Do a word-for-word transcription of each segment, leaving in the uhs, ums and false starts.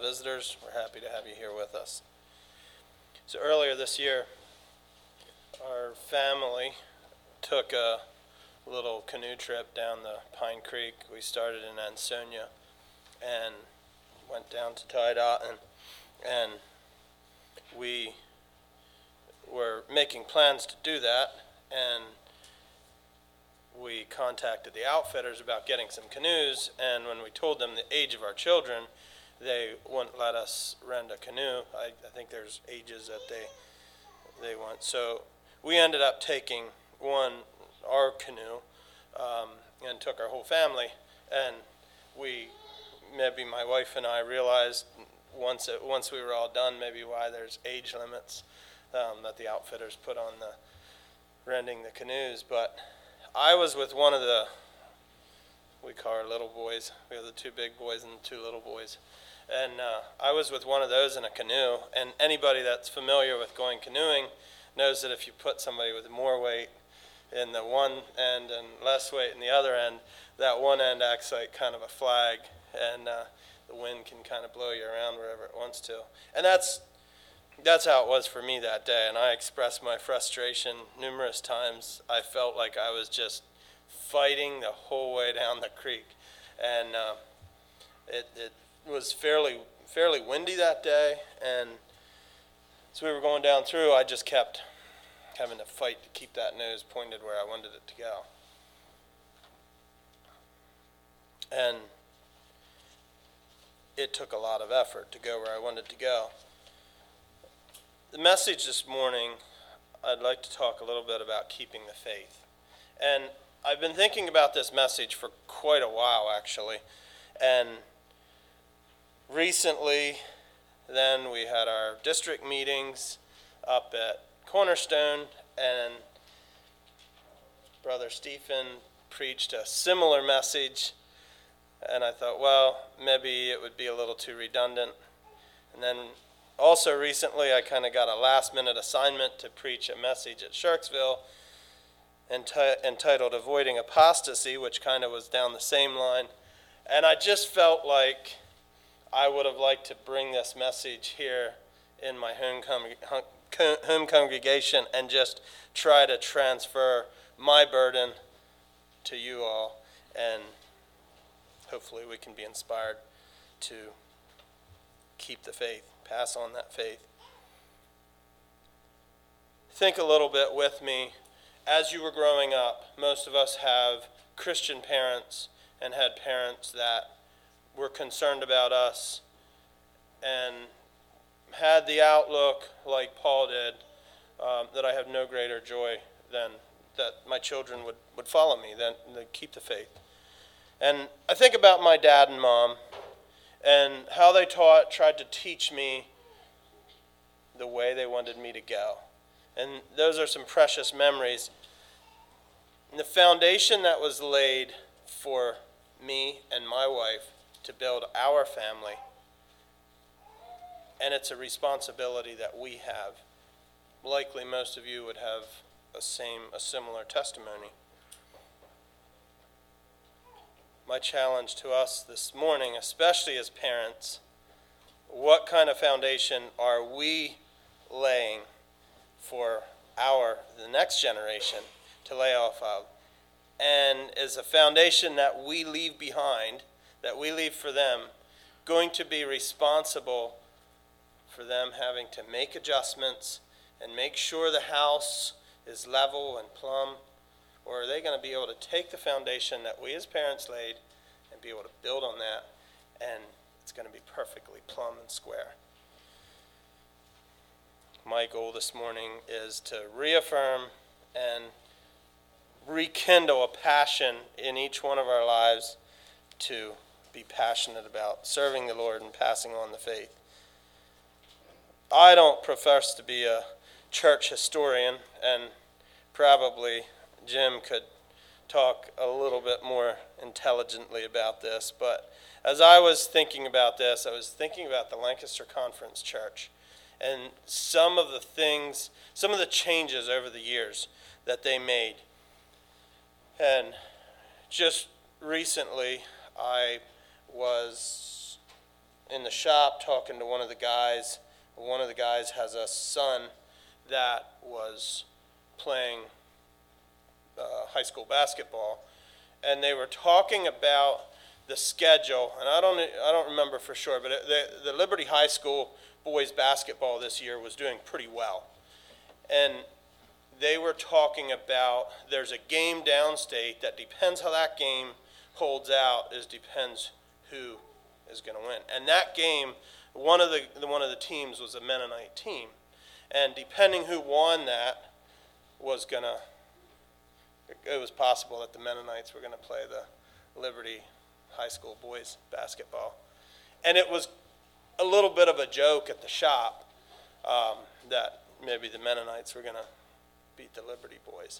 visitors, we're happy to have you here with us. So earlier this year, our family took a little canoe trip down the Pine Creek. We started in Ansonia and went down to Tidat, and, and we were making plans to do that, and we contacted the outfitters about getting some canoes, and when we told them the age of our children, they wouldn't let us rent a canoe. I, I think there's ages that they they want. So we ended up taking one, our canoe, um, and took our whole family, and we, maybe my wife and I realized once it, once we were all done maybe why there's age limits um, that the outfitters put on the renting the canoes. But I was with one of the, we call our little boys. We have the two big boys and the two little boys. And uh, I was with one of those in a canoe. And anybody that's familiar with going canoeing knows that if you put somebody with more weight in the one end and less weight in the other end, that one end acts like kind of a flag, and uh, the wind can kind of blow you around wherever it wants to. And that's That's how it was for me that day, and I expressed my frustration numerous times. I felt like I was just fighting the whole way down the creek, and uh, it, it was fairly fairly windy that day, and as we were going down through, I just kept having to fight to keep that nose pointed where I wanted it to go. And it took a lot of effort to go where I wanted to go. The message this morning, I'd like to talk a little bit about keeping the faith. And I've been thinking about this message for quite a while, actually. And recently, then we had our district meetings up at Cornerstone, and Brother Stephen preached a similar message. And I thought, well, maybe it would be a little too redundant. And then also recently, I kind of got a last-minute assignment to preach a message at Sharksville enti- entitled Avoiding Apostasy, which kind of was down the same line. And I just felt like I would have liked to bring this message here in my home, con- home congregation and just try to transfer my burden to you all. And hopefully we can be inspired to keep the faith. Pass on that faith. Think a little bit with me. As you were growing up, most of us have Christian parents and had parents that were concerned about us and had the outlook, like Paul did, um, that I have no greater joy than that my children would, would follow me, than to keep the faith. And I think about my dad and mom, and how they taught, tried to teach me the way they wanted me to go. And those are some precious memories. And the foundation that was laid for me and my wife to build our family, and it's a responsibility that we have. Likely most of you would have a same, a similar testimony. My challenge to us this morning, especially as parents, what kind of foundation are we laying for our, the next generation to lay off of? And is a foundation that we leave behind, that we leave for them, going to be responsible for them having to make adjustments and make sure the house is level and plumb? Or are they going to be able to take the foundation that we as parents laid and be able to build on that, and it's going to be perfectly plumb and square? My goal this morning is to reaffirm and rekindle a passion in each one of our lives to be passionate about serving the Lord and passing on the faith. I don't profess to be a church historian, and probably Jim could talk a little bit more intelligently about this, but as I was thinking about this, I was thinking about the Lancaster Conference Church and some of the things, some of the changes over the years that they made. And just recently, I was in the shop talking to one of the guys. One of the guys has a son that was playing uh, high school basketball, and they were talking about the schedule. And I don't I don't remember for sure, but it, the the Liberty High School boys basketball this year was doing pretty well, and they were talking about there's a game downstate that depends how that game holds out is depends who is going to win. And that game, one of the one of the teams was a Mennonite team, and depending who won that was going to, it was possible that the Mennonites were going to play the Liberty High School boys basketball. And it was a little bit of a joke at the shop um, that maybe the Mennonites were going to beat the Liberty boys.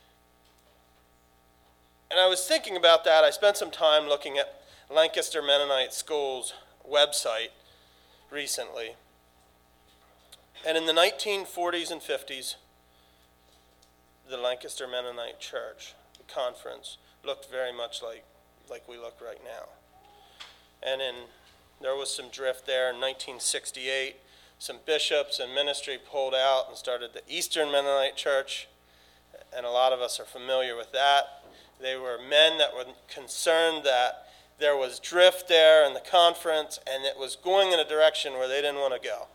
And I was thinking about that. I spent some time looking at Lancaster Mennonite School's website recently. And in the nineteen forties and fifties, the Lancaster Mennonite Church, the conference, looked very much like, like we look right now. And in there was some drift there in nineteen sixty-eight. Some bishops and ministry pulled out and started the Eastern Mennonite Church, and a lot of us are familiar with that. They were men that were concerned that there was drift there in the conference, and it was going in a direction where they didn't want to go.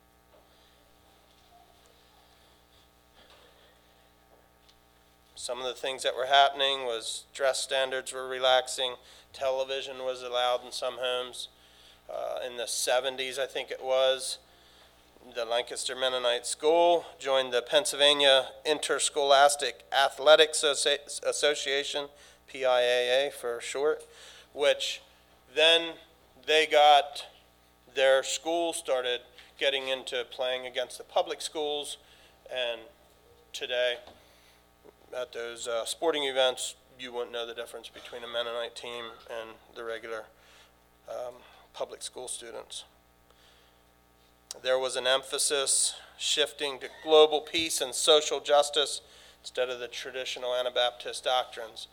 Some of the things that were happening was dress standards were relaxing, television was allowed in some homes. Uh, in the seventies, I think it was, the Lancaster Mennonite School joined the Pennsylvania Interscholastic Athletics Association, P I A A for short, which then they got, their school started getting into playing against the public schools, and today at those uh, sporting events, you wouldn't know the difference between a Mennonite team and the regular um, public school students. There was an emphasis shifting to global peace and social justice instead of the traditional Anabaptist doctrines.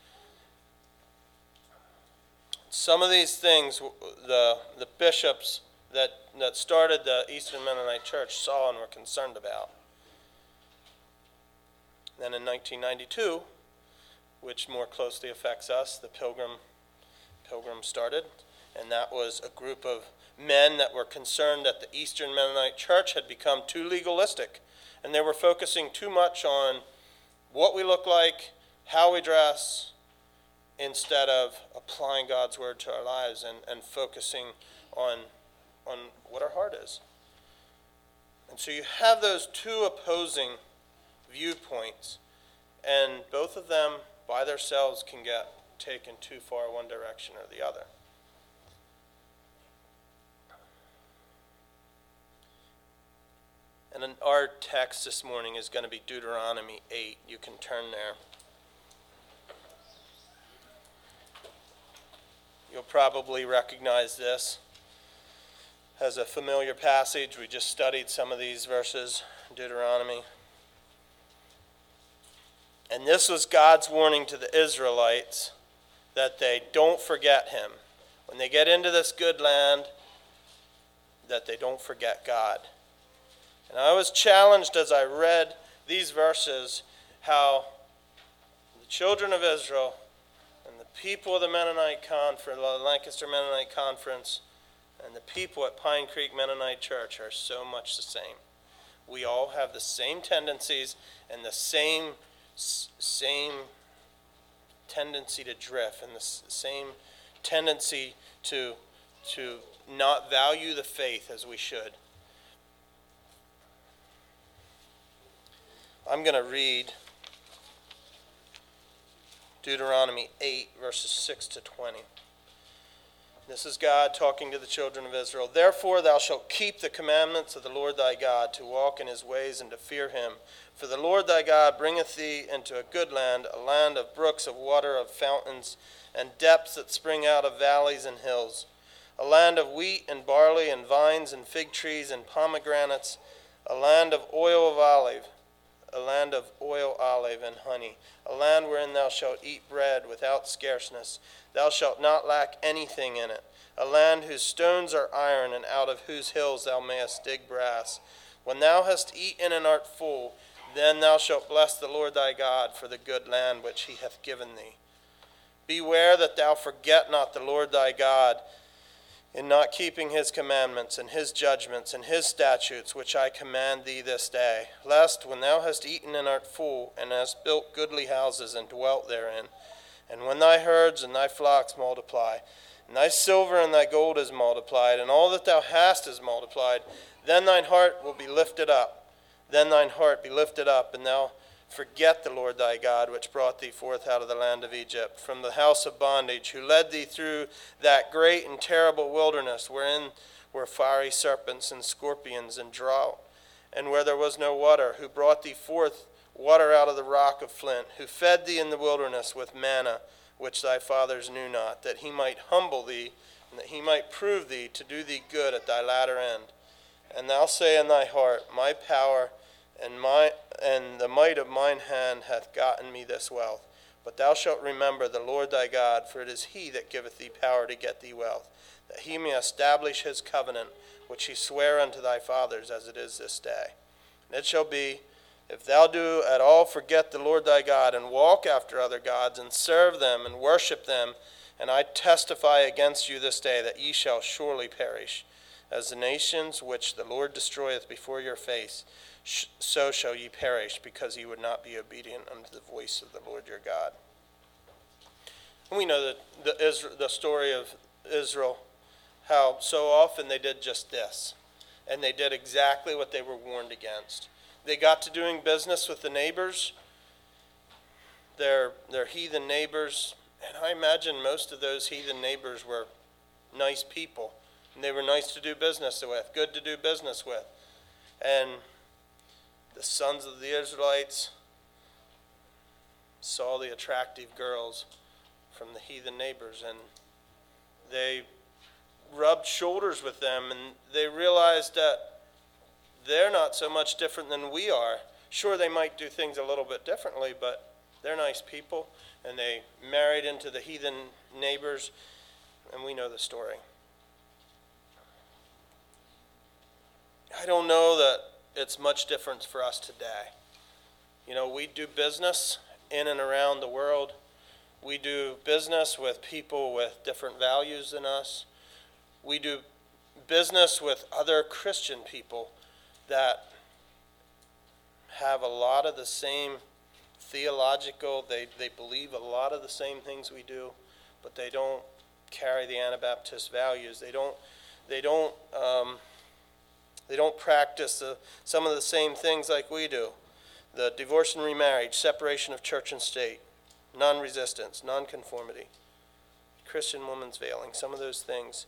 Some of these things, the, the bishops that, that started the Eastern Mennonite Church saw and were concerned about. Then in nineteen ninety-two, which more closely affects us, the Pilgrim, Pilgrim started, and that was a group of men that were concerned that the Eastern Mennonite Church had become too legalistic, and they were focusing too much on what we look like, how we dress, instead of applying God's word to our lives and, and focusing on, on what our heart is. And so you have those two opposing viewpoints, and both of them by themselves can get taken too far one direction or the other. And our text this morning is going to be Deuteronomy eight. You can turn there. You'll probably recognize this as a familiar passage. We just studied some of these verses, Deuteronomy. And this was God's warning to the Israelites that they don't forget him. When they get into this good land, that they don't forget God. And I was challenged as I read these verses how the children of Israel and the people of the Mennonite Conference, the Lancaster Mennonite Conference, and the people at Pine Creek Mennonite Church are so much the same. We all have the same tendencies and the same same tendency to drift and the same tendency to to not value the faith as we should. I'm going to read Deuteronomy eight, verses six to twenty. This is God talking to the children of Israel. Therefore thou shalt keep the commandments of the Lord thy God, to walk in his ways and to fear him. For the Lord thy God bringeth thee into a good land, a land of brooks of water, of fountains, and depths that spring out of valleys and hills, a land of wheat and barley and vines and fig trees and pomegranates, a land of oil of olive, a land of oil, olive, and honey, a land wherein thou shalt eat bread without scarceness. Thou shalt not lack anything in it. a land whose stones are iron, and out of whose hills thou mayest dig brass. When thou hast eaten and art full, then thou shalt bless the Lord thy God for the good land which he hath given thee. Beware that thou forget not the Lord thy God, in not keeping his commandments and his judgments and his statutes, which I command thee this day, lest when thou hast eaten and art full, and hast built goodly houses and dwelt therein, and when thy herds and thy flocks multiply, and thy silver and thy gold is multiplied, and all that thou hast is multiplied, then thine heart will be lifted up. Then thine heart be lifted up, and thou forget the Lord thy God, which brought thee forth out of the land of Egypt, from the house of bondage, who led thee through that great and terrible wilderness, wherein were fiery serpents and scorpions and drought, and where there was no water, who brought thee forth water out of the rock of flint, who fed thee in the wilderness with manna, which thy fathers knew not, that he might humble thee, and that he might prove thee to do thee good at thy latter end. And thou say in thy heart, my power and my and the might of mine hand hath gotten me this wealth. But thou shalt remember the Lord thy God, for it is he that giveth thee power to get thee wealth, that he may establish his covenant, which he sware unto thy fathers, as it is this day. And it shall be, if thou do at all forget the Lord thy God, and walk after other gods, and serve them, and worship them, and I testify against you this day that ye shall surely perish, as the nations which the Lord destroyeth before your face, so shall ye perish, because ye would not be obedient unto the voice of the Lord your God. And we know that the, Israel, the story of Israel, how so often they did just this, and they did exactly what they were warned against. They got to doing business with the neighbors, their, their heathen neighbors, and I imagine most of those heathen neighbors were nice people, and they were nice to do business with, good to do business with. And the sons of the Israelites saw the attractive girls from the heathen neighbors, and they rubbed shoulders with them, and they realized that they're not so much different than we are. Sure, they might do things a little bit differently, but they're nice people, and they married into the heathen neighbors, and we know the story. I don't know that it's much different for us today. You know, we do business in and around the world. We do business with people with different values than us. We do business with other Christian people that have a lot of the same theological, they, they believe a lot of the same things we do, but they don't carry the Anabaptist values. They don't, they don't, um, They don't practice the, some of the same things like we do. The divorce and remarriage, separation of church and state, non-resistance, non-conformity, Christian woman's veiling, some of those things.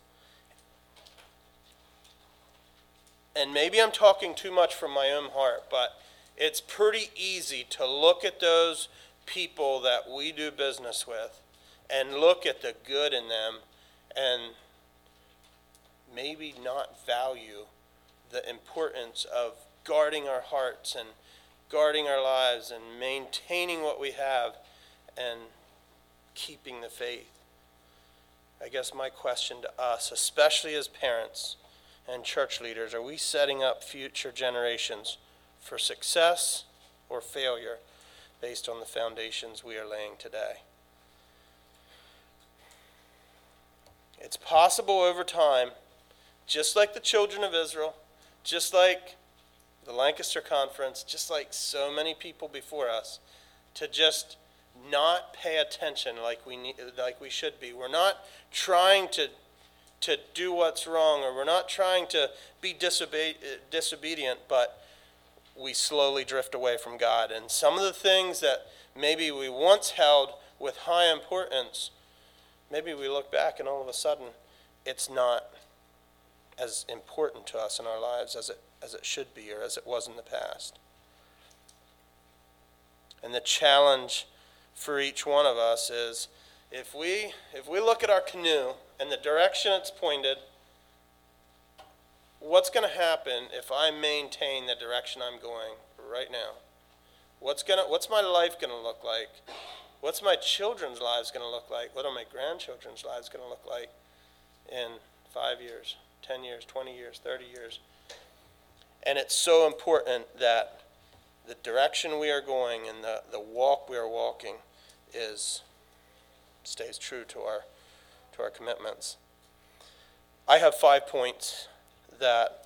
And maybe I'm talking too much from my own heart, but it's pretty easy to look at those people that we do business with and look at the good in them and maybe not value the importance of guarding our hearts and guarding our lives and maintaining what we have and keeping the faith. I guess my question to us, especially as parents and church leaders, are we setting up future generations for success or failure based on the foundations we are laying today? It's possible over time, just like the children of Israel, just like the Lancaster Conference, just like so many people before us, to just not pay attention like we need, like we should be. We're not trying to to do what's wrong, or we're not trying to be disobe- disobedient, but we slowly drift away from God. And some of the things that maybe we once held with high importance, maybe we look back and all of a sudden it's not as important to us in our lives as it as it should be, or as it was in the past. And the challenge for each one of us is, if we if we look at our canoe and the direction it's pointed, what's going to happen if I maintain the direction I'm going right now? What's gonna what's my life going to look like? What's my children's lives going to look like? What are my grandchildren's lives going to look like in five years, ten years, twenty years, thirty years. And it's so important that the direction we are going and the, the walk we are walking is stays true to our to our commitments. I have five points that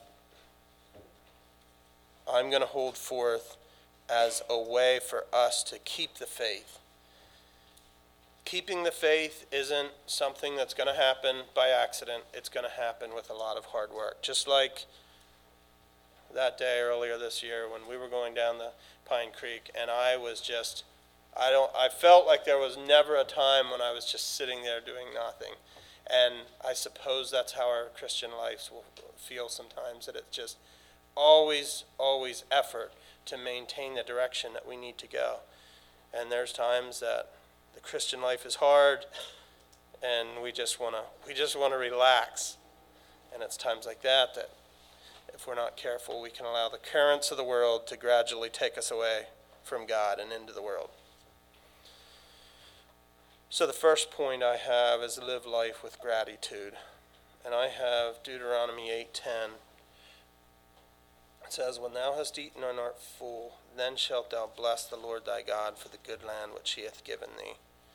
I'm going to hold forth as a way for us to keep the faith. Keeping the faith isn't something that's going to happen by accident. It's going to happen with a lot of hard work. Just like that day earlier this year when we were going down the Pine Creek, and I was just, I don't, I felt like there was never a time when I was just sitting there doing nothing. And I suppose that's how our Christian lives will feel sometimes, that it's just always, always effort to maintain the direction that we need to go. And there's times that the Christian life is hard, and we just want to we just want to relax. And it's times like that that if we're not careful, we can allow the currents of the world to gradually take us away from God and into the world. So the first point I have is live life with gratitude. And I have Deuteronomy eight ten. It says, "When thou hast eaten and art full, then shalt thou bless the Lord thy God for the good land which he hath given thee."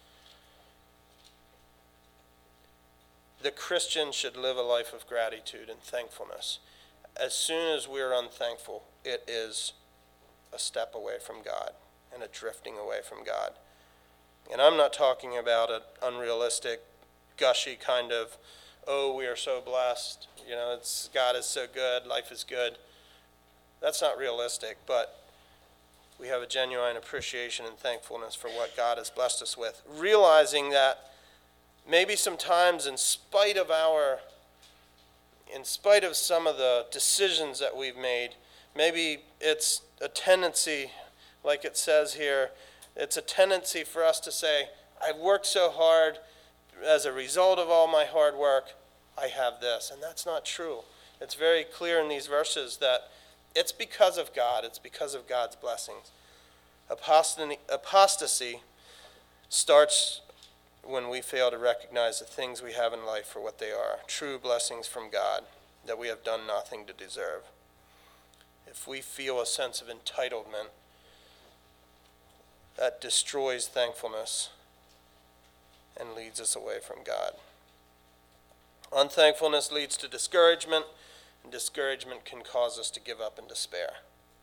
The Christian should live a life of gratitude and thankfulness. As soon as we are unthankful, it is a step away from God and a drifting away from God. And I'm not talking about an unrealistic, gushy kind of, oh, we are so blessed, you know, it's God is so good, life is good. That's not realistic, but we have a genuine appreciation and thankfulness for what God has blessed us with, realizing that maybe sometimes in spite of our, in spite of some of the decisions that we've made, maybe it's a tendency, like it says here, it's a tendency for us to say, I've worked so hard, as a result of all my hard work, I have this. And that's not true. It's very clear in these verses that it's because of God. It's because of God's blessings. Apostasy, apostasy starts when we fail to recognize the things we have in life for what they are, true blessings from God that we have done nothing to deserve. If we feel a sense of entitlement, that destroys thankfulness and leads us away from God. Unthankfulness leads to discouragement, and discouragement can cause us to give up in despair.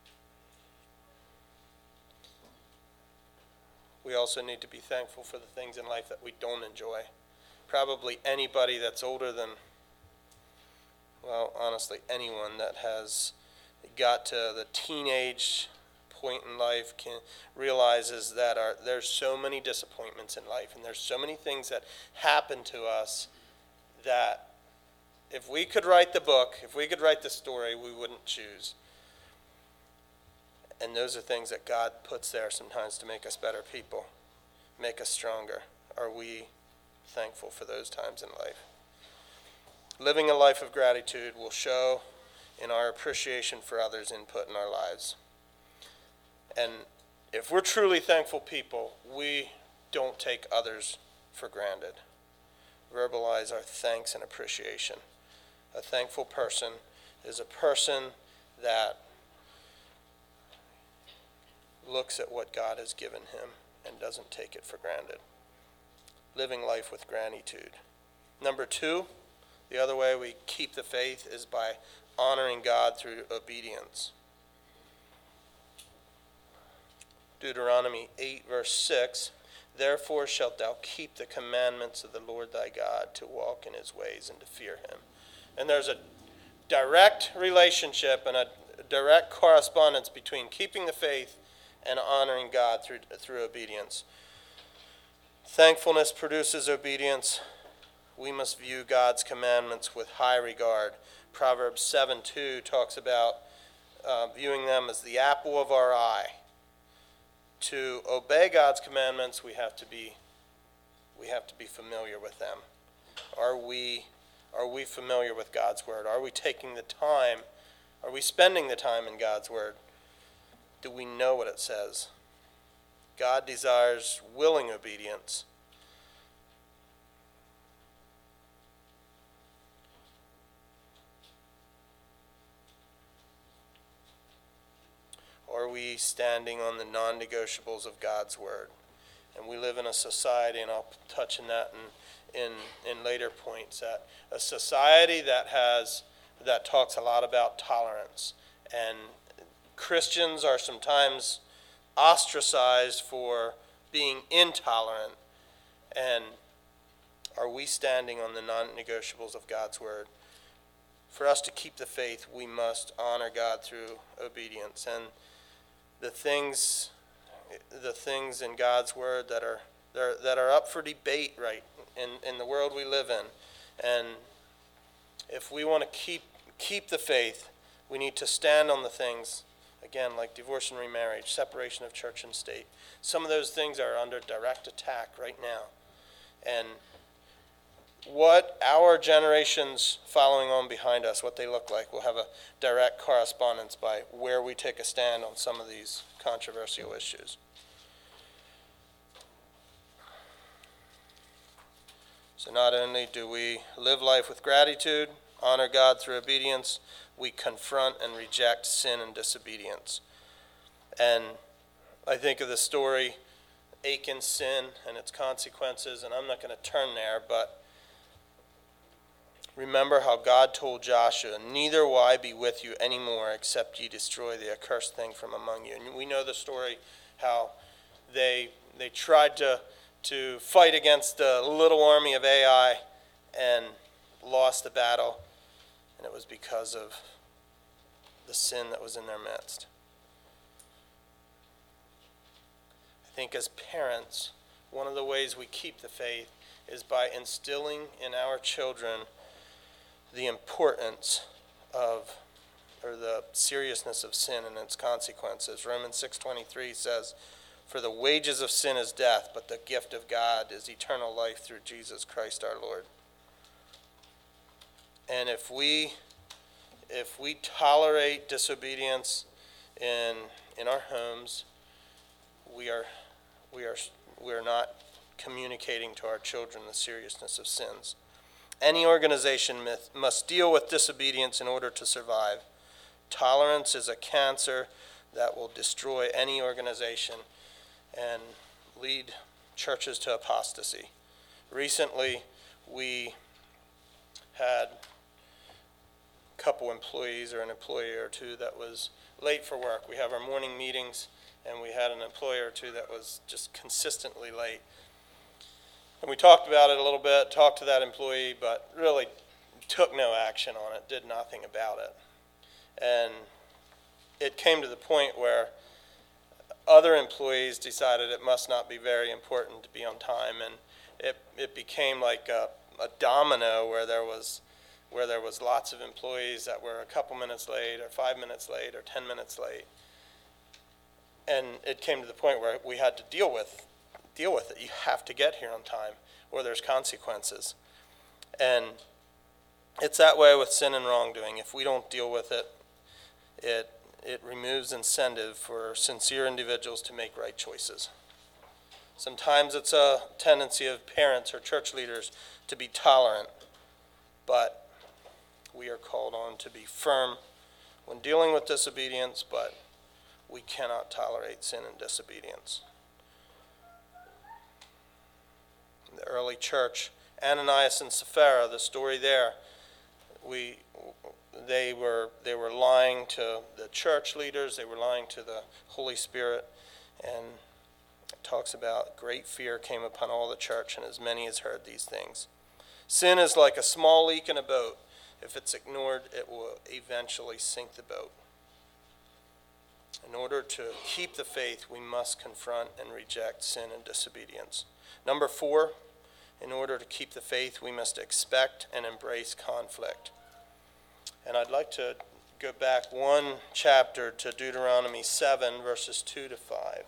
We also need to be thankful for the things in life that we don't enjoy. Probably anybody that's older than, well, honestly, anyone that has got to the teenage point in life can realizes that our, there's so many disappointments in life, and there's so many things that happen to us that if we could write the book, if we could write the story, we wouldn't choose. And those are things that God puts there sometimes to make us better people, make us stronger. Are we thankful for those times in life? Living a life of gratitude will show in our appreciation for others' input in our lives. And if we're truly thankful people, we don't take others for granted. Verbalize our thanks and appreciation. A thankful person is a person that looks at what God has given him and doesn't take it for granted. Living life with gratitude. Number two, the other way we keep the faith is by honoring God through obedience. Deuteronomy eight, verse six, "Therefore shalt thou keep the commandments of the Lord thy God, to walk in his ways and to fear him." And there's a direct relationship and a direct correspondence between keeping the faith and honoring God through, through obedience. Thankfulness produces obedience. We must view God's commandments with high regard. Proverbs seven two talks about uh, viewing them as the apple of our eye. To obey God's commandments, we have to be we have to be familiar with them. Are we are we familiar with God's word? Are we taking the time? Are we spending the time in God's word? Do we know what it says? God desires willing obedience. are we standing on the non-negotiables of God's word? And we live in a society, and I'll touch on that in, in, in later points, that a society that has that talks a lot about tolerance. And Christians are sometimes ostracized for being intolerant. And are we standing on the non-negotiables of God's word? For us to keep the faith, we must honor God through obedience. And the things, the things in God's word that are that are, that are up for debate, right, in, in the world we live in. And if we want to keep keep the faith, we need to stand on the things, again, like divorce and remarriage, separation of church and state. Some of those things are under direct attack right now. And what our generations following on behind us, what they look like, will have a direct correspondence by where we take a stand on some of these controversial issues. So not only do we live life with gratitude, honor God through obedience, we confront and reject sin and disobedience. And I think of the story, Achan's sin and its consequences, and I'm not going to turn there, but remember how God told Joshua, neither will I be with you anymore except ye destroy the accursed thing from among you. And we know the story, how they they tried to, to fight against the little army of Ai and lost the battle. And it was because of the sin that was in their midst. I think as parents, one of the ways we keep the faith is by instilling in our children the importance of, or the seriousness of sin and its consequences. Romans six twenty-three says, for the wages of sin is death, but the gift of God is eternal life through Jesus Christ our Lord. And if we if we tolerate disobedience in in our homes, we are we are we are not communicating to our children the seriousness of sins. Any organization must deal with disobedience in order to survive. Tolerance is a cancer that will destroy any organization and lead churches to apostasy. Recently, we had a couple employees or an employee or two that was late for work. We have our morning meetings, and we had an employee or two that was just consistently late. And we talked about it a little bit, talked to that employee, but really took no action on it, did nothing about it. And it came to the point where other employees decided it must not be very important to be on time, and it it became like a, a domino where there was where there was lots of employees that were a couple minutes late or five minutes late or ten minutes late. And it came to the point where we had to deal with deal with it. You have to get here on time, or there's consequences. And it's that way with sin and wrongdoing. If we don't deal with it, it it removes incentive for sincere individuals to make right choices. Sometimes it's a tendency of parents or church leaders to be tolerant, but we are called on to be firm when dealing with disobedience, but we cannot tolerate sin and disobedience. In the early church, Ananias and Sapphira, the story there, we they were they were lying to the church leaders, they were lying to the Holy Spirit, and it talks about great fear came upon all the church, and as many as heard these things. Sin is like a small leak in a boat. If it's ignored, it will eventually sink the boat. In order to keep the faith, we must confront and reject sin and disobedience. Number four, in order to keep the faith, we must expect and embrace conflict. And I'd like to go back one chapter to Deuteronomy seven, verses two to five.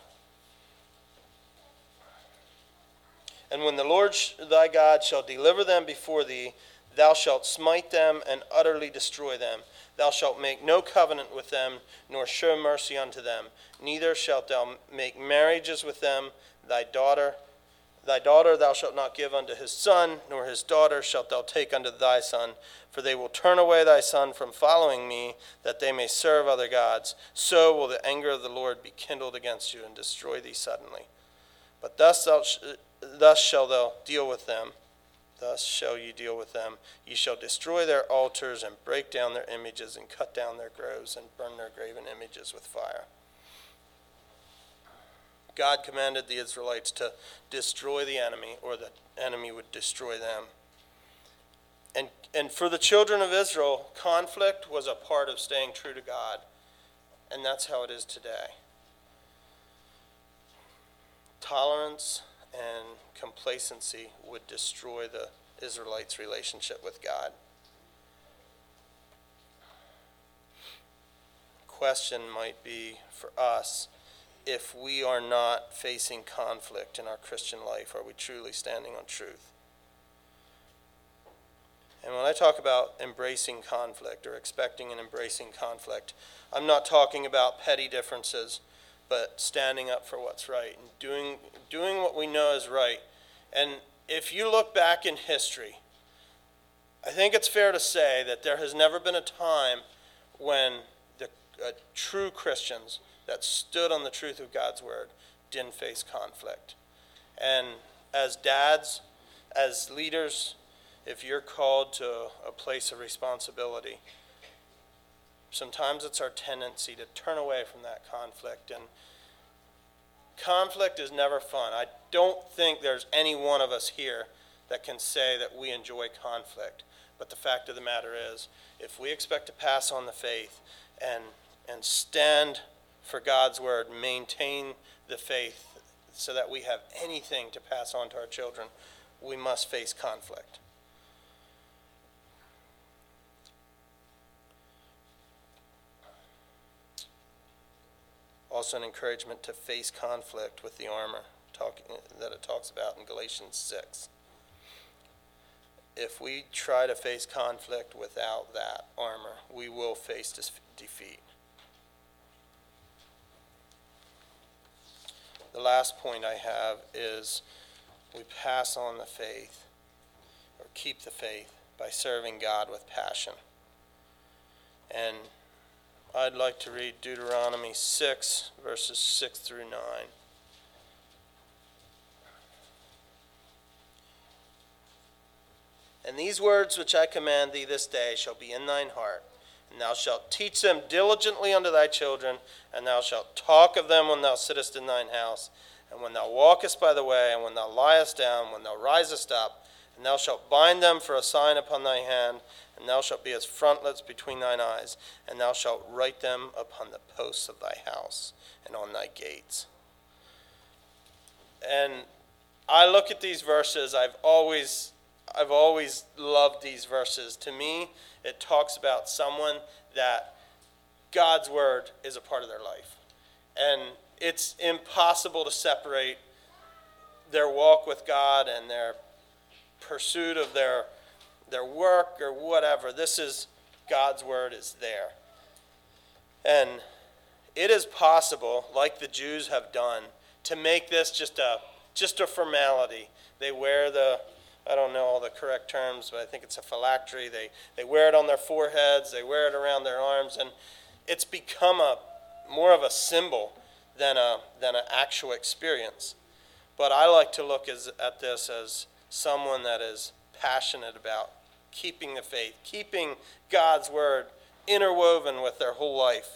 And when the Lord thy God shall deliver them before thee, thou shalt smite them and utterly destroy them. Thou shalt make no covenant with them, nor show mercy unto them. Neither shalt thou make marriages with them. Thy daughter Thy daughter thou shalt not give unto his son, nor his daughter shalt thou take unto thy son, for they will turn away thy son from following me, that they may serve other gods. So will the anger of the Lord be kindled against you, and destroy thee suddenly. But thus thou sh- thus shall thou deal with them. Thus shall ye deal with them. Ye shall destroy their altars, and break down their images, and cut down their groves, and burn their graven images with fire. God commanded the Israelites to destroy the enemy, or the enemy would destroy them. And, and for the children of Israel, conflict was a part of staying true to God. And that's how it is today. Tolerance and complacency would destroy the Israelites' relationship with God. Question might be for us, if we are not facing conflict in our Christian life, are we truly standing on truth? And when I talk about embracing conflict or expecting and embracing conflict, I'm not talking about petty differences, but standing up for what's right and doing doing what we know is right. And if you look back in history, I think it's fair to say that there has never been a time when the uh, true Christians that stood on the truth of God's word didn't face conflict. And as dads, as leaders, if you're called to a place of responsibility, sometimes it's our tendency to turn away from that conflict. And conflict is never fun. I don't think there's any one of us here that can say that we enjoy conflict. But the fact of the matter is, if we expect to pass on the faith and and stand for God's word, maintain the faith so that we have anything to pass on to our children, we must face conflict. Also an encouragement to face conflict with the armor talking, that it talks about in Galatians six. If we try to face conflict without that armor, we will face dis- defeat. The last point I have is we pass on the faith, or keep the faith, by serving God with passion. And I'd like to read Deuteronomy six, verses six through nine. And these words which I command thee this day shall be in thine heart, and thou shalt teach them diligently unto thy children, and thou shalt talk of them when thou sittest in thine house, and when thou walkest by the way, and when thou liest down, when thou risest up, and thou shalt bind them for a sign upon thy hand, and thou shalt be as frontlets between thine eyes, and thou shalt write them upon the posts of thy house and on thy gates. And I look at these verses, I've always I've always loved these verses. To me, it talks about someone that God's word is a part of their life. And it's impossible to separate their walk with God and their pursuit of their their work or whatever. This is God's word is there. And it is possible, like the Jews have done, to make this just a just a formality. They wear the I don't know all the correct terms, but I think it's a phylactery. They they wear it on their foreheads. They wear it around their arms, and it's become a more of a symbol than a than an actual experience. But I like to look as, at this as someone that is passionate about keeping the faith, keeping God's word interwoven with their whole life.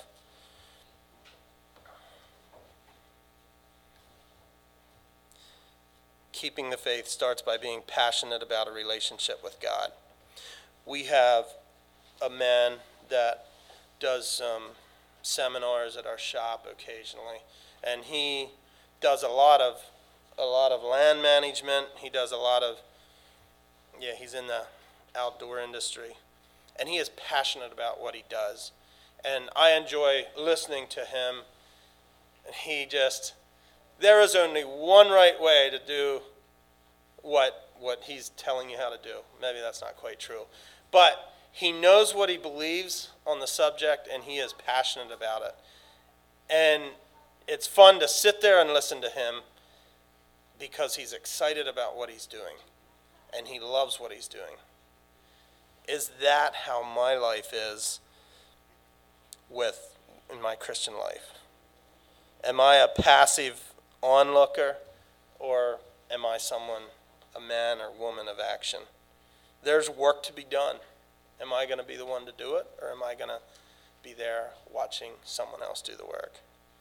Keeping the faith starts by being passionate about a relationship with God. We have a man that does some seminars at our shop occasionally, and he does a lot of a lot of land management. He does a lot of yeah, he's in the outdoor industry, and he is passionate about what he does. And I enjoy listening to him. And he just There is only one right way to do what what he's telling you how to do. Maybe that's not quite true. But he knows what he believes on the subject, and he is passionate about it. And it's fun to sit there and listen to him. because he's excited about what he's doing and he loves what he's doing. Is that how my life is with in my Christian life? Am I a passive onlooker, or am I someone, a man or woman of action? There's work to be done. Am I going to be the one to do it, or am I going to be there watching someone else do the work?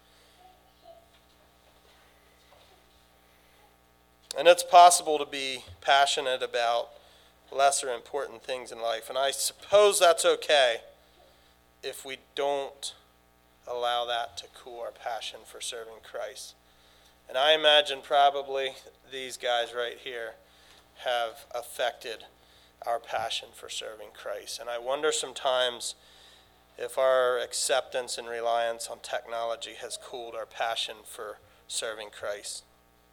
And it's possible to be passionate about lesser important things in life, and I suppose that's okay if we don't allow that to cool our passion for serving Christ. And I imagine probably these guys right here have affected our passion for serving Christ. And I wonder sometimes if our acceptance and reliance on technology has cooled our passion for serving Christ.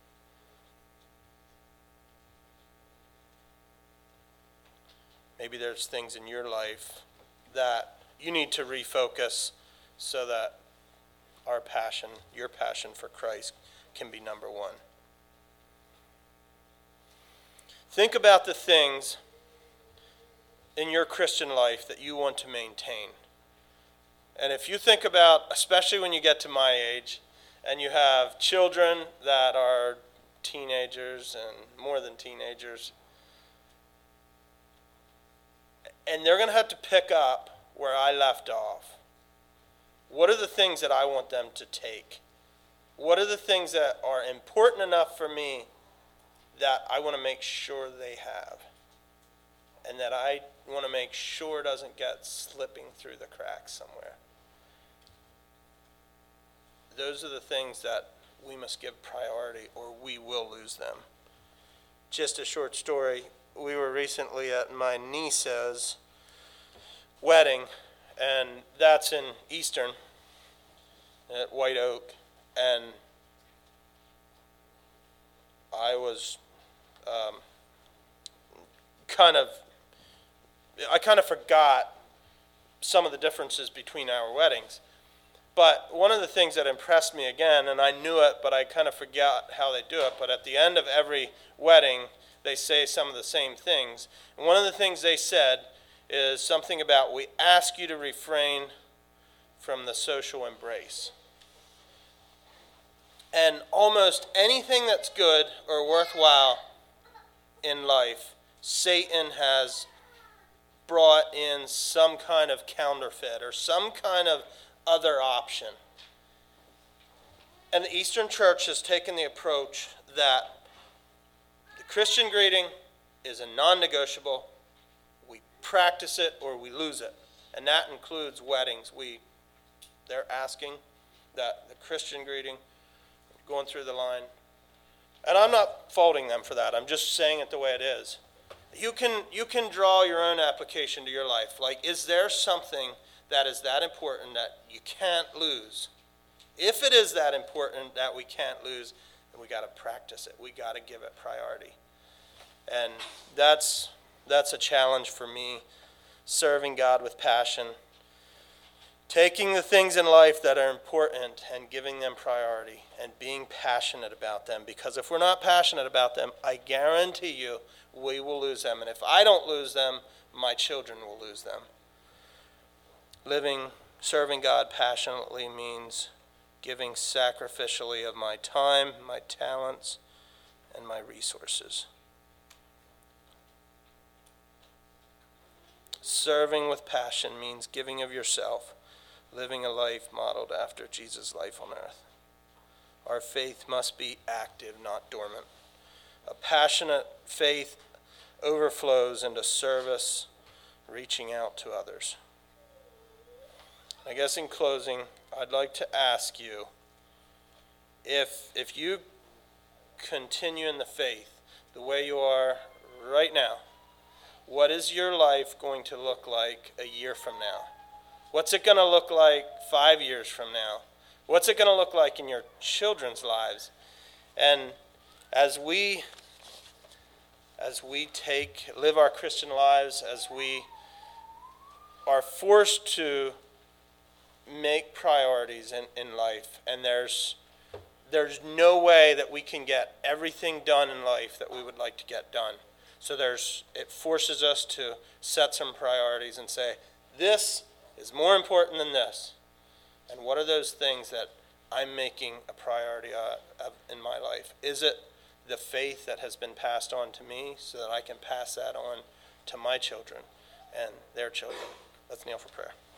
Maybe there's things in your life that you need to refocus so that our passion, your passion for Christ, can be number one. Think about the things in your Christian life that you want to maintain. And if you think about, especially when you get to my age, and you have children that are teenagers and more than teenagers, and they're going to have to pick up where I left off. What are the things that I want them to take? What are the things that are important enough for me that I want to make sure they have? And that I want to make sure doesn't get slipping through the cracks somewhere. Those are the things that we must give priority, or we will lose them. Just a short story. We were recently at my niece's wedding, and that's in Eastern, at White Oak, and I was um, kind of, I kind of forgot some of the differences between our weddings. But one of the things that impressed me again, and I knew it, but I kind of forgot how they do it, but at the end of every wedding, they say some of the same things. And one of the things they said is something about, we ask you to refrain from the social embrace. And almost anything that's good or worthwhile in life, Satan has brought in some kind of counterfeit or some kind of other option. And the Eastern Church has taken the approach that the Christian greeting is a non-negotiable. We practice it or we lose it. And that includes weddings. We, they're asking that the Christian greeting, going through the line. And I'm not faulting them for that. I'm just saying it the way it is. You can, you can draw your own application to your life. Like, is there something that is that important that you can't lose? If it is that important that we can't lose, then we got to practice it. We got to give it priority. And that's that's a challenge for me, serving God with passion, taking the things in life that are important and giving them priority and being passionate about them. Because if we're not passionate about them, I guarantee you we will lose them. And if I don't lose them, my children will lose them. Living, serving God passionately means giving sacrificially of my time, my talents, and my resources. Serving with passion means giving of yourself, living a life modeled after Jesus' life on earth. Our faith must be active, not dormant. A passionate faith overflows into service, reaching out to others. I guess in closing, I'd like to ask you, if if you continue in the faith the way you are right now, what is your life going to look like a year from now? What's it going to look like five years from now? What's it going to look like in your children's lives? And as we as we take live our Christian lives, as we are forced to make priorities in, in life, and there's there's no way that we can get everything done in life that we would like to get done. So there's, it forces us to set some priorities and say, this is more important than this. And what are those things that I'm making a priority uh, of in my life? Is it the faith that has been passed on to me so that I can pass that on to my children and their children? Let's kneel for prayer.